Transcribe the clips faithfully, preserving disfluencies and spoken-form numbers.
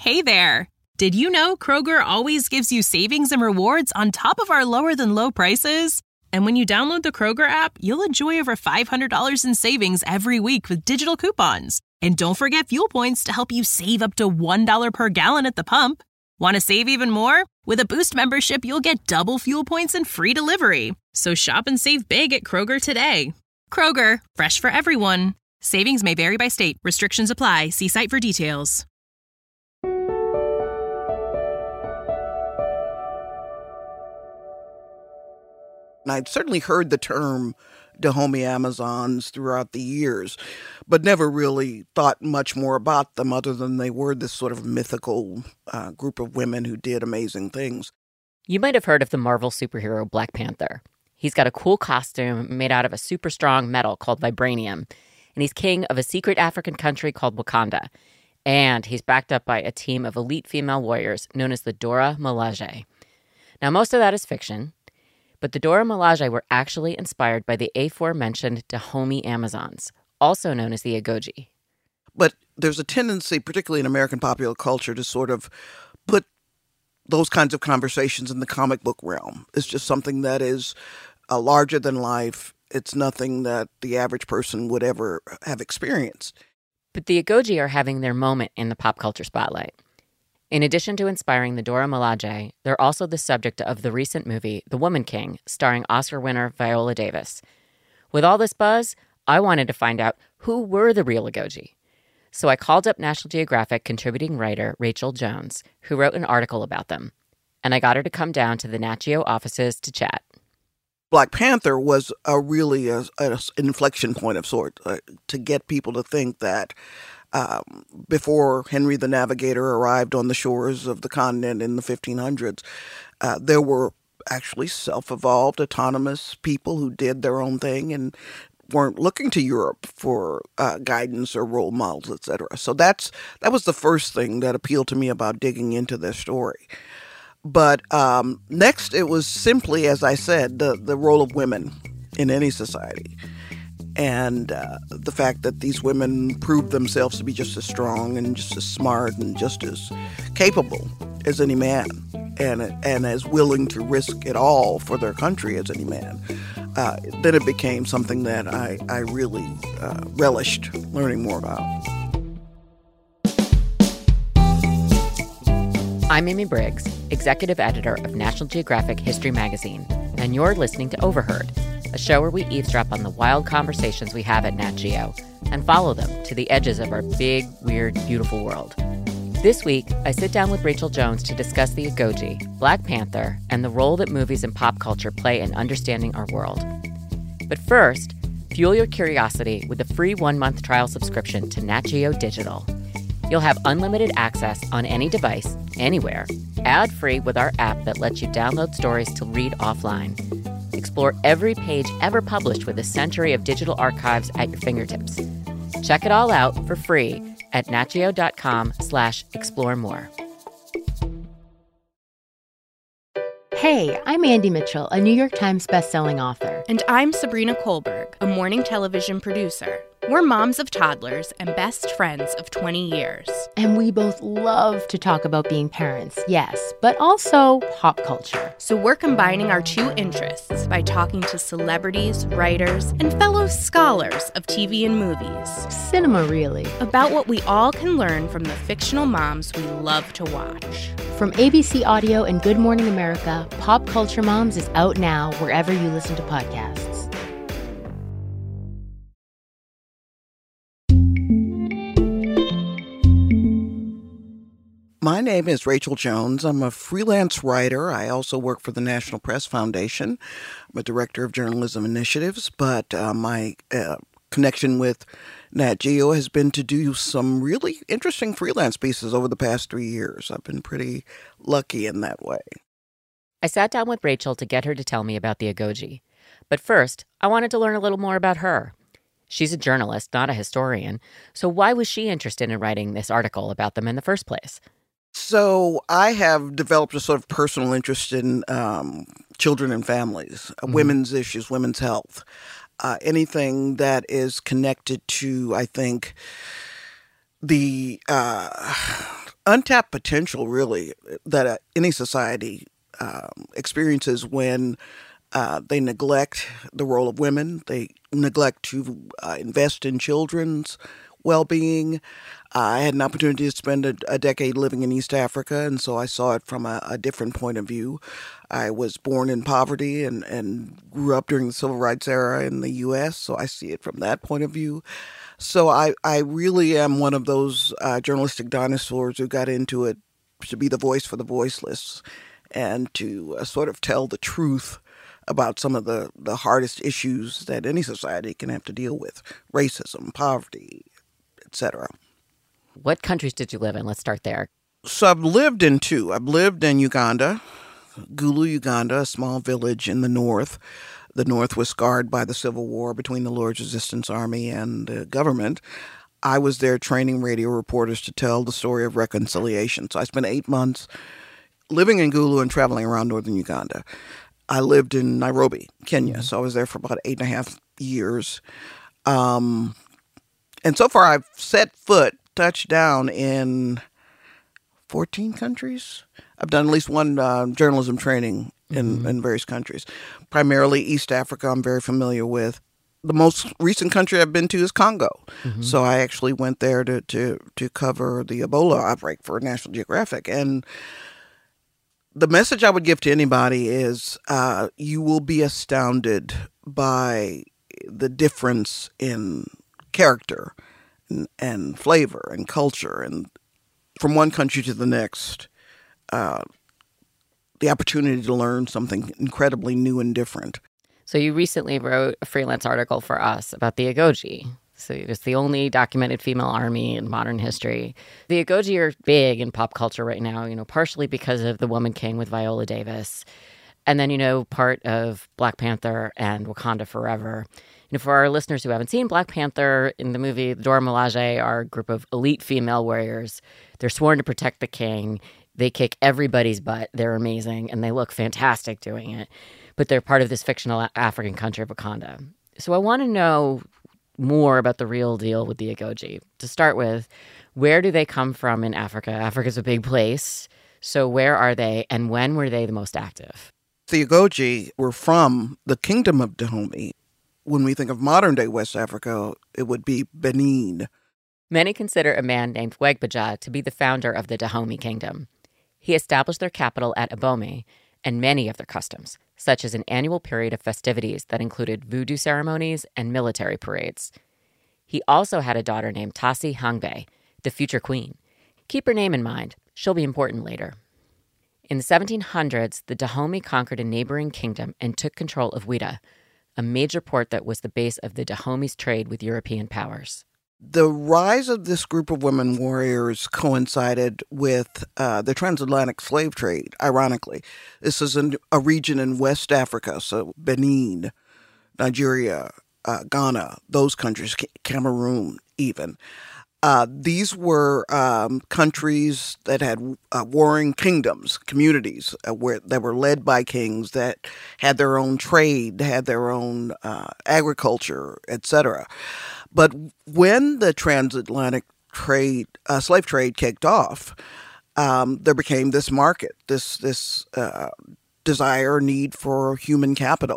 Hey there! Did you know Kroger always gives you savings and rewards on top of our lower-than-low prices? And when you download the Kroger app, you'll enjoy over five hundred dollars in savings every week with digital coupons. And don't forget fuel points to help you save up to one dollar per gallon at the pump. Want to save even more? With a Boost membership, you'll get double fuel points and free delivery. So shop and save big at Kroger today. Kroger, fresh for everyone. Savings may vary by state. Restrictions apply. See site for details. I'd certainly heard the term Dahomey Amazons throughout the years, but never really thought much more about them other than they were this sort of mythical uh, group of women who did amazing things. You might have heard of the Marvel superhero Black Panther. He's got a cool costume made out of a super strong metal called vibranium, and he's king of a secret African country called Wakanda. And he's backed up by a team of elite female warriors known as the Dora Milaje. Now, most of that is fiction, but the Dora Milaje were actually inspired by the aforementioned Dahomey Amazons, also known as the Agoge. But there's a tendency, particularly in American popular culture, to sort of put those kinds of conversations in the comic book realm. It's just something that is uh, larger than life. It's nothing that the average person would ever have experienced. But the Agoge are having their moment in the pop culture spotlight. In addition to inspiring the Dora Milaje, they're also the subject of the recent movie The Woman King, starring Oscar winner Viola Davis. With all this buzz, I wanted to find out who were the real Agoge. So I called up National Geographic contributing writer Rachel Jones, who wrote an article about them. And I got her to come down to the Nat Geo offices to chat. Black Panther was a really a, a inflection point of sort uh, to get people to think that um, before Henry the Navigator arrived on the shores of the continent in the fifteen hundreds, uh, there were actually self-evolved, autonomous people who did their own thing and weren't looking to Europe for uh, guidance or role models, et cetera. So that's that was the first thing that appealed to me about digging into their story. But um, next, it was simply, as I said, the, the role of women in any society. And uh, the fact that these women proved themselves to be just as strong and just as smart and just as capable as any man, and, and as willing to risk it all for their country as any man. Uh, then it became something that I, I really uh, relished learning more about. I'm Amy Briggs, executive editor of National Geographic History Magazine, and you're listening to Overheard, a show where we eavesdrop on the wild conversations we have at Nat Geo and follow them to the edges of our big, weird, beautiful world. This week, I sit down with Rachel Jones to discuss the Agoge, Black Panther, and the role that movies and pop culture play in understanding our world. But first, fuel your curiosity with a free one-month trial subscription to Nat Geo Digital. You'll have unlimited access on any device, anywhere, ad-free with our app that lets you download stories to read offline. Explore every page ever published with a century of digital archives at your fingertips. Check it all out for free at natgeo.com slash explore more. Hey, I'm Andy Mitchell, a New York Times bestselling author. And I'm Sabrina Kohlberg, a morning television producer. We're moms of toddlers and best friends of twenty years. And we both love to talk about being parents, yes, but also pop culture. So we're combining our two interests by talking to celebrities, writers, and fellow scholars of T V and movies. Cinema, really. About what we all can learn from the fictional moms we love to watch. From A B C Audio and Good Morning America, Pop Culture Moms is out now wherever you listen to podcasts. My name is Rachel Jones. I'm a freelance writer. I also work for the National Press Foundation. I'm a director of journalism initiatives, but uh, my uh, connection with Nat Geo has been to do some really interesting freelance pieces over the past three years. I've been pretty lucky in that way. I sat down with Rachel to get her to tell me about the Agoge. But first, I wanted to learn a little more about her. She's a journalist, not a historian. So why was she interested in writing this article about them in the first place? So I have developed a sort of personal interest in um, children and families, mm-hmm. women's issues, women's health, uh, anything that is connected to, I think, the uh, untapped potential, really, that uh, any society um, experiences when uh, they neglect the role of women, they neglect to uh, invest in children's well-being. Uh, I had an opportunity to spend a, a decade living in East Africa, and so I saw it from a, a different point of view. I was born in poverty and, and grew up during the Civil Rights era in the U S, so I see it from that point of view. So I, I really am one of those uh, journalistic dinosaurs who got into it to be the voice for the voiceless and to uh, sort of tell the truth about some of the, the hardest issues that any society can have to deal with: racism, poverty, et cetera. What countries did you live in? Let's start there. So I've lived in two. I've lived in Uganda, Gulu, Uganda, a small village in the north. The north was scarred by the civil war between the Lord's Resistance Army and the government. I was there training radio reporters to tell the story of reconciliation. So I spent eight months living in Gulu and traveling around northern Uganda. I lived in Nairobi, Kenya, so I was there for about eight and a half years. Um, and so far I've set foot, touched down in fourteen countries. I've done at least one uh, journalism training in, mm-hmm. in various countries. Primarily East Africa I'm very familiar with. The most recent country I've been to is Congo. Mm-hmm. So I actually went there to, to, to cover the Ebola outbreak for National Geographic. And the message I would give to anybody is uh, you will be astounded by the difference in character and, and flavor and culture, and from one country to the next, uh, the opportunity to learn something incredibly new and different. So you recently wrote a freelance article for us about the Agoji. So it's the only documented female army in modern history. The Agoji are big in pop culture right now, you know, partially because of The Woman King with Viola Davis. And then, you know, part of Black Panther and Wakanda Forever. You know, for our listeners who haven't seen Black Panther, in the movie, Dora Milaje are a group of elite female warriors. They're sworn to protect the king. They kick everybody's butt. They're amazing, and they look fantastic doing it. But they're part of this fictional African country of Wakanda. So I want to know more about the real deal with the Agoji. To start with, where do they come from in Africa? Africa's a big place. So where are they, and when were they the most active? The Agoji were from the Kingdom of Dahomey. When we think of modern-day West Africa, it would be Benin. Many consider a man named Wegbaja to be the founder of the Dahomey Kingdom. He established their capital at Abomey and many of their customs, such as an annual period of festivities that included voodoo ceremonies and military parades. He also had a daughter named Tasi Hangbe, the future queen. Keep her name in mind. She'll be important later. In the seventeen hundreds, the Dahomey conquered a neighboring kingdom and took control of Ouidah, a major port that was the base of the Dahomey's trade with European powers. The rise of this group of women warriors coincided with uh, the transatlantic slave trade, ironically. This is an, a region in West Africa, so Benin, Nigeria, uh, Ghana, those countries, Cameroon even. Uh, these were um, countries that had uh, warring kingdoms, communities uh, where that were led by kings that had their own trade, had their own uh, agriculture, et cetera. But when the transatlantic trade, uh, slave trade kicked off, um, there became this market, this this uh, desire, need for human capital.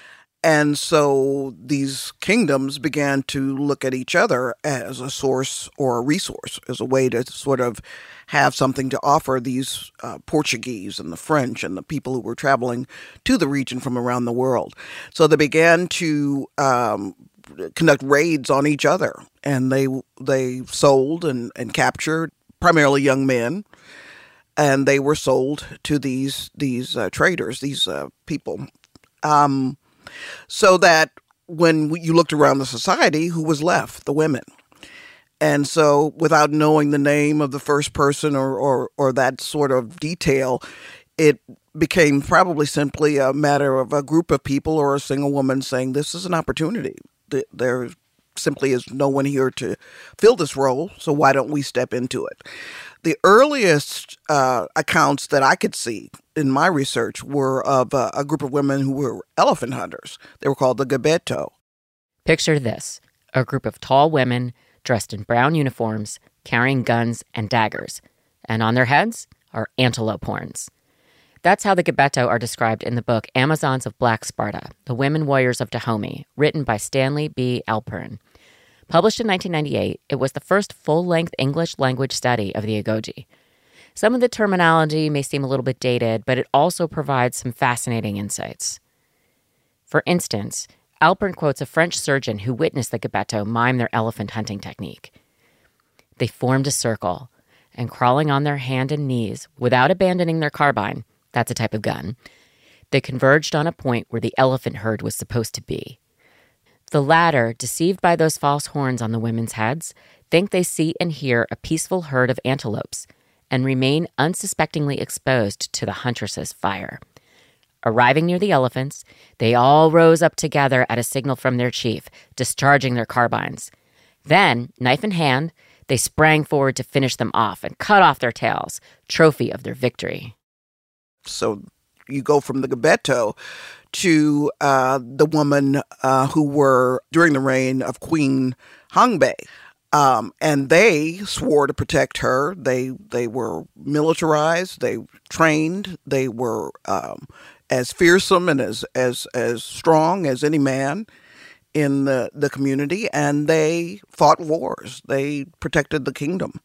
And so these kingdoms began to look at each other as a source or a resource, as a way to sort of have something to offer these uh, Portuguese and the French and the people who were traveling to the region from around the world. So they began to um, conduct raids on each other, and they they sold and, and captured primarily young men, and they were sold to these these uh, traders, these uh, people. Um, So that when you looked around the society, who was left? The women. And so without knowing the name of the first person or, or, or that sort of detail, it became probably simply a matter of a group of people or a single woman saying, this is an opportunity. There simply is no one here to fill this role, so why don't we step into it? The earliest uh, accounts that I could see in my research were of uh, a group of women who were elephant hunters. They were called the Gebeto. Picture this, a group of tall women dressed in brown uniforms, carrying guns and daggers, and on their heads are antelope horns. That's how the Gebeto are described in the book Amazons of Black Sparta, The Women Warriors of Dahomey, written by Stanley B. Alpern. Published in nineteen ninety-eight, it was the first full-length English-language study of the Agoge. Some of the terminology may seem a little bit dated, but it also provides some fascinating insights. For instance, Alpern quotes a French surgeon who witnessed the Gebeto mime their elephant hunting technique. They formed a circle, and crawling on their hand and knees, without abandoning their carbine, that's a type of gun, they converged on a point where the elephant herd was supposed to be. The latter, deceived by those false horns on the women's heads, think they see and hear a peaceful herd of antelopes and remain unsuspectingly exposed to the huntress's fire. Arriving near the elephants, they all rose up together at a signal from their chief, discharging their carbines. Then, knife in hand, they sprang forward to finish them off and cut off their tails, trophy of their victory. So you go from the Gebeto to uh, the women uh, who were during the reign of Queen Hangbei. Um, and they swore to protect her. They they were militarized, they trained, they were um, as fearsome and as, as, as strong as any man in the, the community, and they fought wars. They protected the kingdom.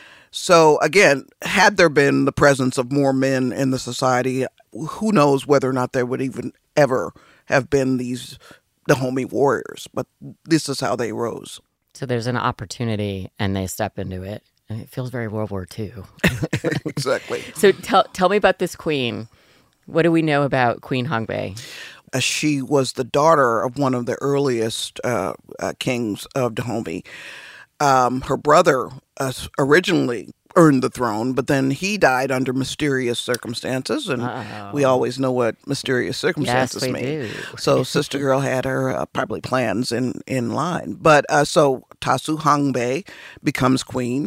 So again, had there been the presence of more men in the society, who knows whether or not there would even ever have been these Dahomey warriors. But this is how they rose. So there's an opportunity, and they step into it. And it feels very World War Two. Exactly. So tell tell me about this queen. What do we know about Queen Hangbei? Uh, she was the daughter of one of the earliest uh, uh, kings of Dahomey. Um, her brother uh, originally earned the throne, but then he died under mysterious circumstances, and Uh-oh. we always know what mysterious circumstances yes, we mean. do. So Sister Girl had her uh, probably plans in, in line. But uh, so Tasu Hangbei becomes queen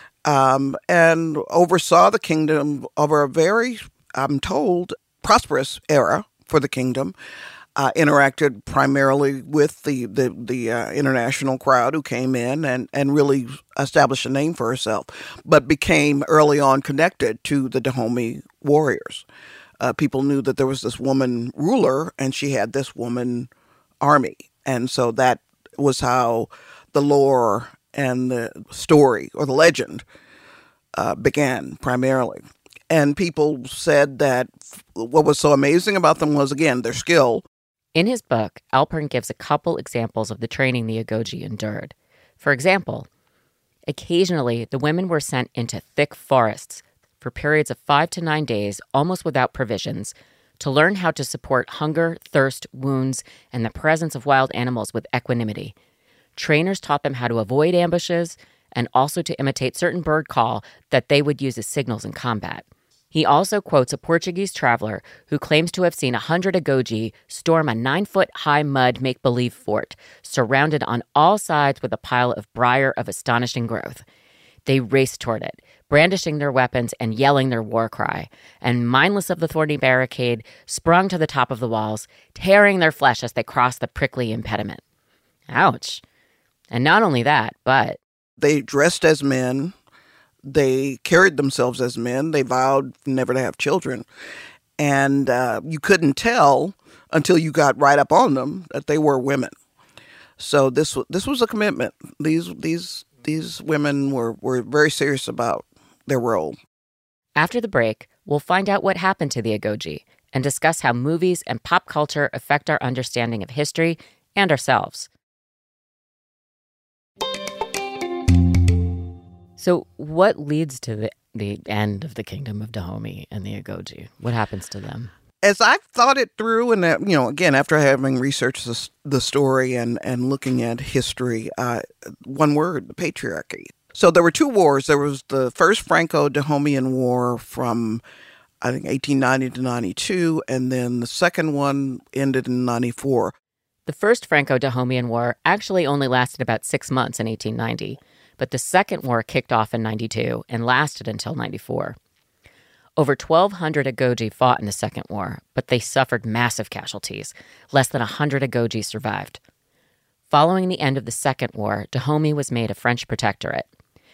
um, and oversaw the kingdom over a very, I'm told, prosperous era for the kingdom. Uh, interacted primarily with the the, the uh, international crowd who came in and, and really established a name for herself, but became early on connected to the Dahomey warriors. Uh, people knew that there was this woman ruler and she had this woman army. And so that was how the lore and the story or the legend uh, began primarily. And people said that what was so amazing about them was, again, their skill. In his book, Alpern gives a couple examples of the training the Agoge endured. For example, occasionally the women were sent into thick forests for periods of five to nine days, almost without provisions, to learn how to support hunger, thirst, wounds, and the presence of wild animals with equanimity. Trainers taught them how to avoid ambushes and also to imitate certain bird call that they would use as signals in combat. He also quotes a Portuguese traveler who claims to have seen a hundred Agoge storm a nine-foot-high mud make-believe fort, surrounded on all sides with a pile of briar of astonishing growth. They raced toward it, brandishing their weapons and yelling their war cry, and mindless of the thorny barricade, sprung to the top of the walls, tearing their flesh as they crossed the prickly impediment. Ouch. And not only that, but... They dressed as men. They carried themselves as men. They vowed never to have children. And uh, you couldn't tell until you got right up on them that they were women. So this this was a commitment. These these these women were, were very serious about their role. After the break, we'll find out what happened to the Agoge and discuss how movies and pop culture affect our understanding of history and ourselves. So what leads to the, the end of the kingdom of Dahomey and the Agoge? What happens to them? As I thought it through, and, uh, you know, again, after having researched the, the story and, and looking at history, uh, one word, the patriarchy. So there were two wars. There was the first Franco-Dahomeyan War from, I think, eighteen ninety to ninety-two, and then the second one ended in ninety-four. The first Franco-Dahomeyan War actually only lasted about six months in eighteen ninety. But the second war kicked off in ninety-two and lasted until ninety-four. Over twelve hundred Agoge fought in the Second War, but they suffered massive casualties. Less than one hundred Agoge survived. Following the end of the Second War, Dahomey was made a French protectorate.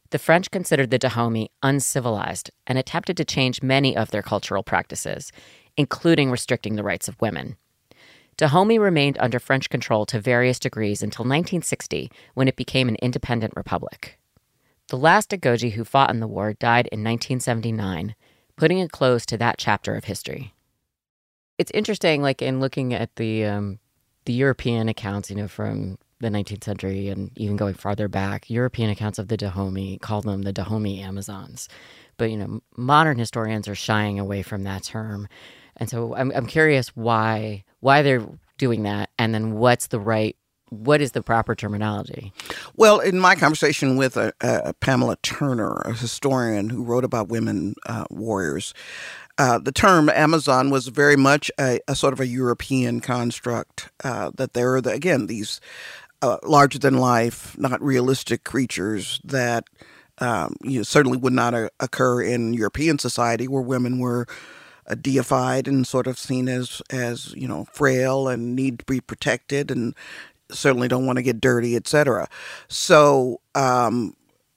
The French considered the Dahomey uncivilized and attempted to change many of their cultural practices, including restricting the rights of women. Dahomey remained under French control to various degrees until nineteen sixty, when it became an independent republic. The last Dagoji who fought in the war died in nineteen seventy-nine, putting a close to that chapter of history. It's interesting, like in looking at the um, the European accounts, you know, from the nineteenth century and even going farther back, European accounts of the Dahomey call them the Dahomey Amazons. But, you know, modern historians are shying away from that term. And so I'm I'm curious why why they're doing that, and then what's the right, what is the proper terminology? Well, in my conversation with a, a Pamela Turner, a historian who wrote about women uh, warriors, uh, the term Amazon was very much a, a sort of a European construct, uh, that there are, the, again, these uh, larger-than-life, not realistic creatures that um, you know, certainly would not uh, occur in European society, where women were uh, deified and sort of seen as, as, you know, frail and need to be protected and certainly don't want to get dirty, et cetera. So um,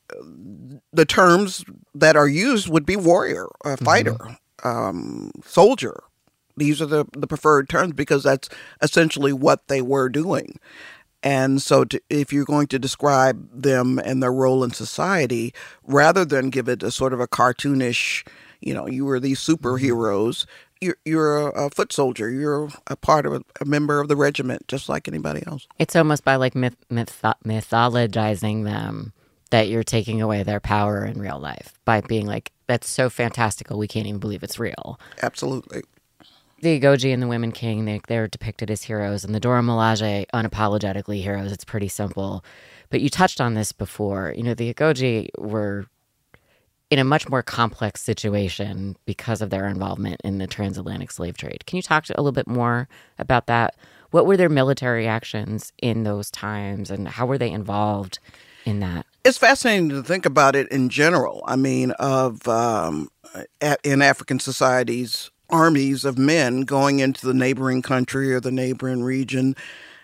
the terms that are used would be warrior, uh, fighter, mm-hmm. um, soldier. These are the, the preferred terms because that's essentially what they were doing. And so to, if you're going to describe them and their role in society, rather than give it a sort of a cartoonish, you know, you were these superheroes, you're, you're a, a foot soldier. You're a part of a, a member of the regiment, just like anybody else. It's almost by like myth, myth, mythologizing them that you're taking away their power in real life by being like, that's so fantastical, we can't even believe it's real. Absolutely. The Igoji and the Women King, they, they're depicted as heroes, and the Dora Milaje, unapologetically heroes. It's pretty simple. But you touched on this before. You know, the Igoji were in a much more complex situation because of their involvement in the transatlantic slave trade. Can you talk a little bit more about that? What were their military actions in those times, and how were they involved in that? It's fascinating to think about it in general. I mean, of um, in African societies, armies of men going into the neighboring country or the neighboring region,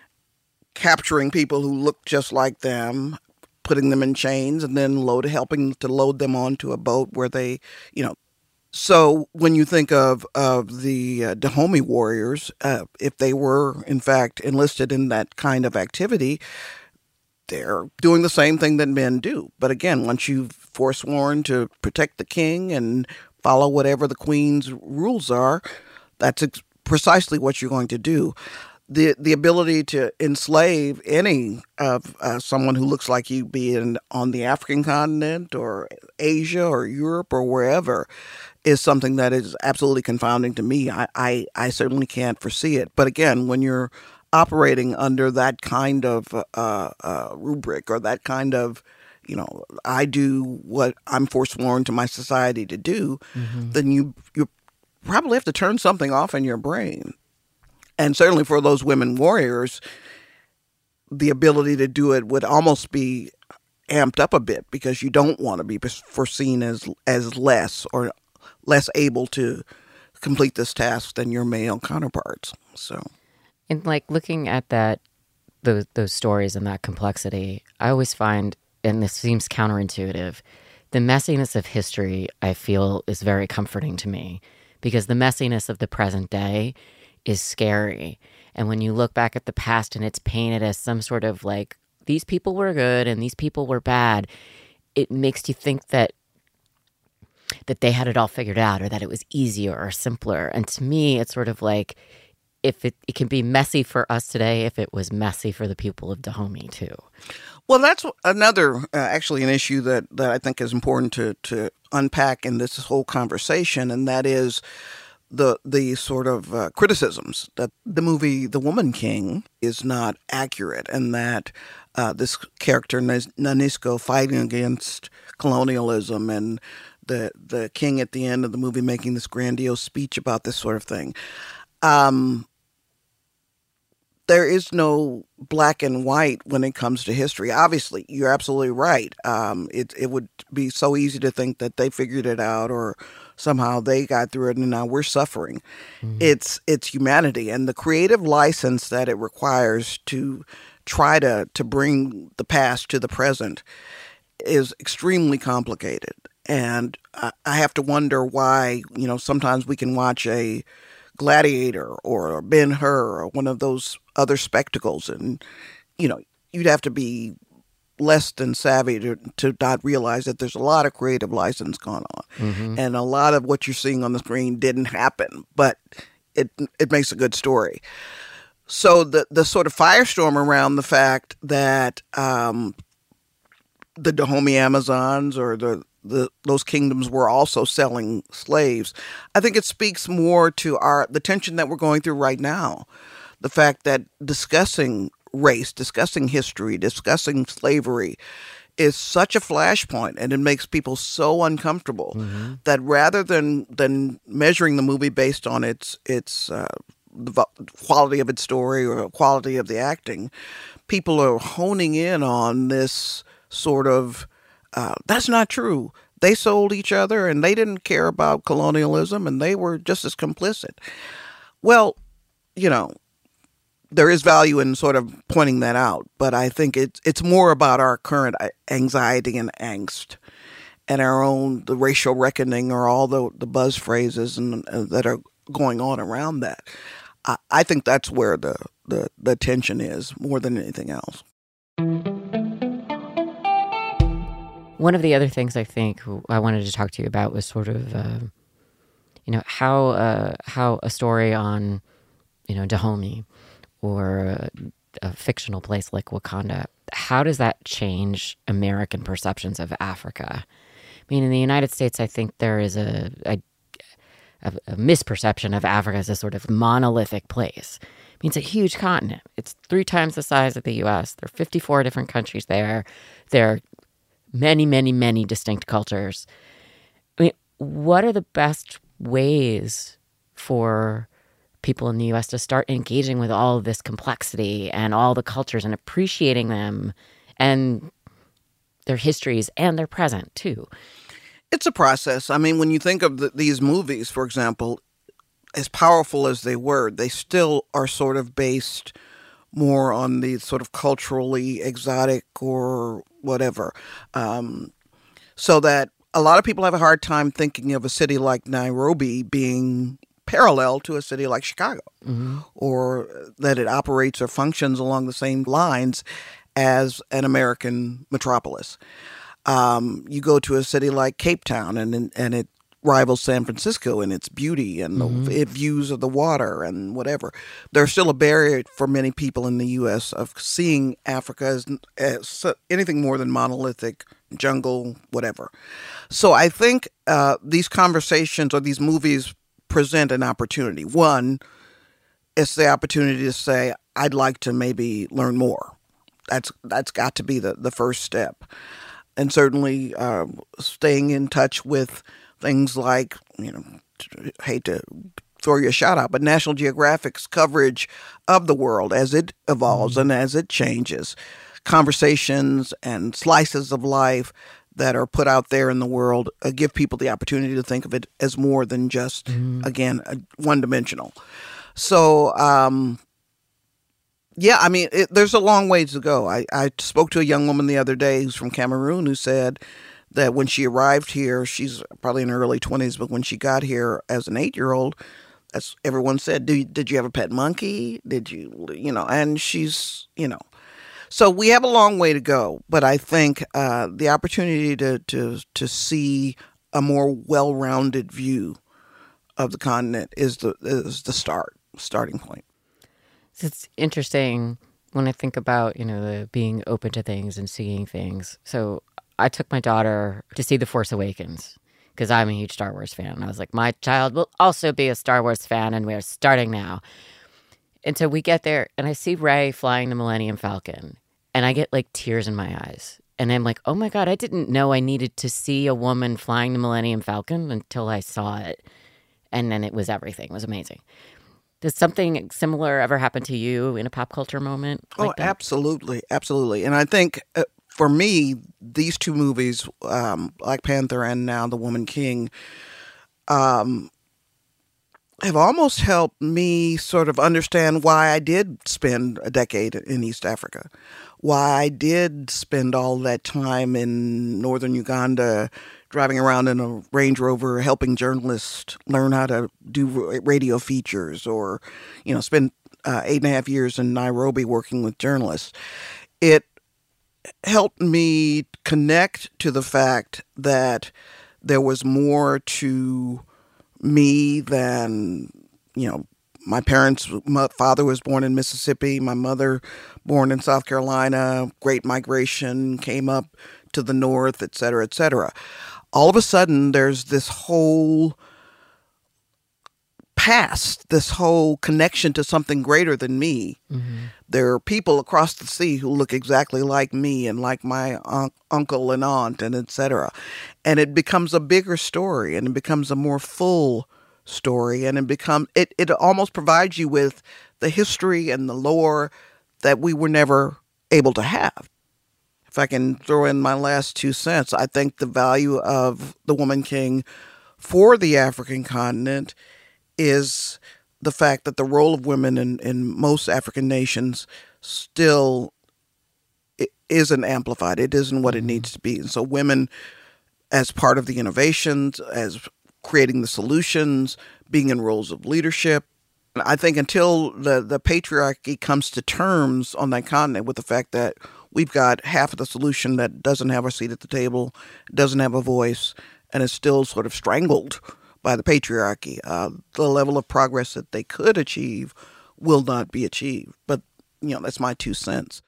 capturing people who looked just like them, putting them in chains, and then load, helping to load them onto a boat where they, you know. So when you think of, of the uh, Dahomey warriors, uh, if they were, in fact, enlisted in that kind of activity, they're doing the same thing that men do. But again, once you've forsworn to protect the king and follow whatever the queen's rules are, that's ex- precisely what you're going to do. The the ability to enslave any of uh, someone who looks like you, be it on the African continent or Asia or Europe or wherever, is something that is absolutely confounding to me. I, I, I certainly can't foresee it. But again, when you're operating under that kind of uh, uh, rubric or that kind of, you know, I do what I'm forsworn to my society to do, mm-hmm. then you you probably have to turn something off in your brain. And certainly for those women warriors, the ability to do it would almost be amped up a bit because you don't want to be foreseen as as less or less able to complete this task than your male counterparts. So, and like looking at that, those those stories and that complexity, I always find, and this seems counterintuitive, the messiness of history, I feel, is very comforting to me because the messiness of the present day is scary. And when you look back at the past and it's painted as some sort of like, these people were good and these people were bad, it makes you think that that they had it all figured out or that it was easier or simpler. And to me, it's sort of like, if it, it can be messy for us today, if it was messy for the people of Dahomey too. Well, that's another, uh, actually an issue that, that I think is important to, to unpack in this whole conversation, and that is the the sort of uh, criticisms that the movie The Woman King is not accurate, and that uh, this character, Nanisco, fighting against colonialism, and the the king at the end of the movie making this grandiose speech about this sort of thing. Um, there is no black and white when it comes to history. Obviously, you're absolutely right. Um, it it would be so easy to think that they figured it out or somehow they got through it and now we're suffering. Mm-hmm. It's it's humanity and the creative license that it requires to try to, to bring the past to the present is extremely complicated. And I, I have to wonder why, you know, sometimes we can watch a Gladiator or a Ben-Hur or one of those other spectacles, and, you know, you'd have to be less than savvy to, to not realize that there's a lot of creative license going on. Mm-hmm. And a lot of what you're seeing on the screen didn't happen, but it it makes a good story. So the, the sort of firestorm around the fact that um, the Dahomey Amazons or the, the those kingdoms were also selling slaves, I think it speaks more to our the tension that we're going through right now. The fact that discussing race, discussing history, discussing slavery is such a flashpoint, and it makes people so uncomfortable mm-hmm. that rather than than measuring the movie based on its its uh, the quality of its story or quality of the acting, people are honing in on this sort of uh, that's not true. They sold each other, and they didn't care about colonialism, and they were just as complicit. Well, you know, there is value in sort of pointing that out, but I think it's it's more about our current anxiety and angst, and our own the racial reckoning or all the the buzz phrases and uh, that are going on around that. I, I think that's where the, the the tension is more than anything else. One of the other things I think I wanted to talk to you about was sort of, uh, you know, how uh, how a story on, you know, Dahomey or a, a fictional place like Wakanda, how does that change American perceptions of Africa? I mean, in the United States, I think there is a, a, a misperception of Africa as a sort of monolithic place. I mean, it's a huge continent. It's three times the size of the U S. There are fifty-four different countries there. There are many, many, many distinct cultures. I mean, what are the best ways for people in the U S to start engaging with all of this complexity and all the cultures and appreciating them and their histories and their present, too? It's a process. I mean, when you think of the, these movies, for example, as powerful as they were, they still are sort of based more on the sort of culturally exotic or whatever. Um, so that a lot of people have a hard time thinking of a city like Nairobi being parallel to a city like Chicago, mm-hmm. or that it operates or functions along the same lines as an American metropolis. Um, you go to a city like Cape Town, and and it rivals San Francisco in its beauty and mm-hmm. the views of the water and whatever. There's still a barrier for many people in the U S of seeing Africa as, as anything more than monolithic jungle, whatever. So I think uh, these conversations or these movies present an opportunity. One, it's the opportunity to say, I'd like to maybe learn more. That's that's got to be the, the first step. And certainly uh, staying in touch with things like, you know, hate to throw you a shout out, but National Geographic's coverage of the world as it evolves mm-hmm. and as it changes. Conversations and slices of life that are put out there in the world uh, give people the opportunity to think of it as more than just, mm-hmm. again, uh, one-dimensional. So, um, yeah, I mean, it, there's a long ways to go. I, I spoke to a young woman the other day who's from Cameroon who said that when she arrived here, she's probably in her early twenties, but when she got here as an eight-year-old, as everyone said, did, did you have a pet monkey? Did you, you know, and she's, you know. So we have a long way to go, but I think uh, the opportunity to, to to see a more well-rounded view of the continent is the is the start starting point. It's interesting when I think about, you know, the being open to things and seeing things. So I took my daughter to see The Force Awakens because I'm a huge Star Wars fan. And I was like, my child will also be a Star Wars fan, and we're starting now. And so we get there, and I see Rey flying the Millennium Falcon, and I get, like, tears in my eyes. And I'm like, oh, my God, I didn't know I needed to see a woman flying the Millennium Falcon until I saw it. And then it was everything. It was amazing. Does something similar ever happen to you in a pop culture moment like oh, that? Absolutely. Absolutely. And I think, uh, for me, these two movies, um, Black Panther and now The Woman King, um, have almost helped me sort of understand why I did spend a decade in East Africa, why I did spend all that time in northern Uganda driving around in a Range Rover helping journalists learn how to do radio features, or, you know, spend uh, eight and a half years in Nairobi working with journalists. It helped me connect to the fact that there was more to me than, you know, my parents, my father was born in Mississippi, my mother born in South Carolina, Great Migration, came up to the north, et cetera, et cetera. All of a sudden, there's this whole past, this whole connection to something greater than me. Mm-hmm. There are people across the sea who look exactly like me and like my un- uncle and aunt, and et cetera. And it becomes a bigger story, and it becomes a more full story, and it become it, it almost provides you with the history and the lore that we were never able to have. If I can throw in my last two cents, I think the value of The Woman King for the African continent is the fact that the role of women in, in most African nations still isn't amplified. It isn't what it needs to be. And so women, as part of the innovations, as creating the solutions, being in roles of leadership, I think until the, the patriarchy comes to terms on that continent with the fact that we've got half of the solution that doesn't have a seat at the table, doesn't have a voice, and is still sort of strangled by the patriarchy, uh, the level of progress that they could achieve will not be achieved. But, you know, that's my two cents.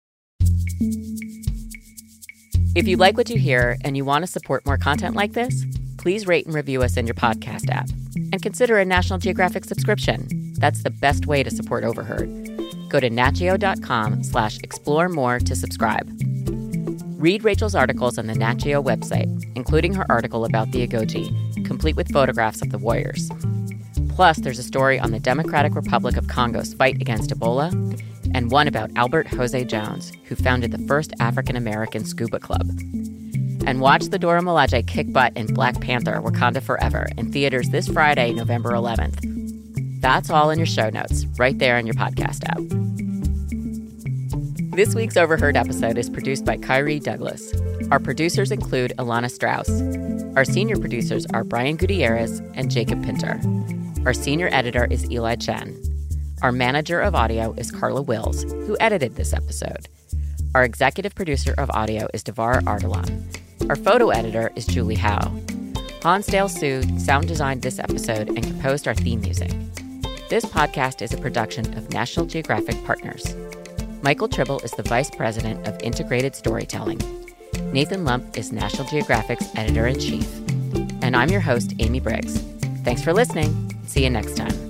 If you like what you hear and you want to support more content like this, please rate and review us in your podcast app. And consider a National Geographic subscription. That's the best way to support Overheard. Go to natgeo.com slash explore more to subscribe. Read Rachel's articles on the Nat Geo website, including her article about the Agojie, complete with photographs of the warriors. Plus, there's a story on the Democratic Republic of Congo's fight against Ebola, and one about Albert Jose Jones, who founded the first African-American scuba club. And watch the Dora Milaje kick butt in Black Panther: Wakanda Forever in theaters this Friday, November eleventh. That's all in your show notes, right there in your podcast app. This week's Overheard episode is produced by Kyrie Douglas. Our producers include Ilana Strauss. Our senior producers are Brian Gutierrez and Jacob Pinter. Our senior editor is Eli Chen. Our manager of audio is Carla Wills, who edited this episode. Our executive producer of audio is Devar Ardalan. Our photo editor is Julie Howe. Hansdale Sood sound designed this episode and composed our theme music. This podcast is a production of National Geographic Partners. Michael Tribble is the Vice President of Integrated Storytelling. Nathan Lump is National Geographic's Editor-in-Chief. And I'm your host, Amy Briggs. Thanks for listening. See you next time.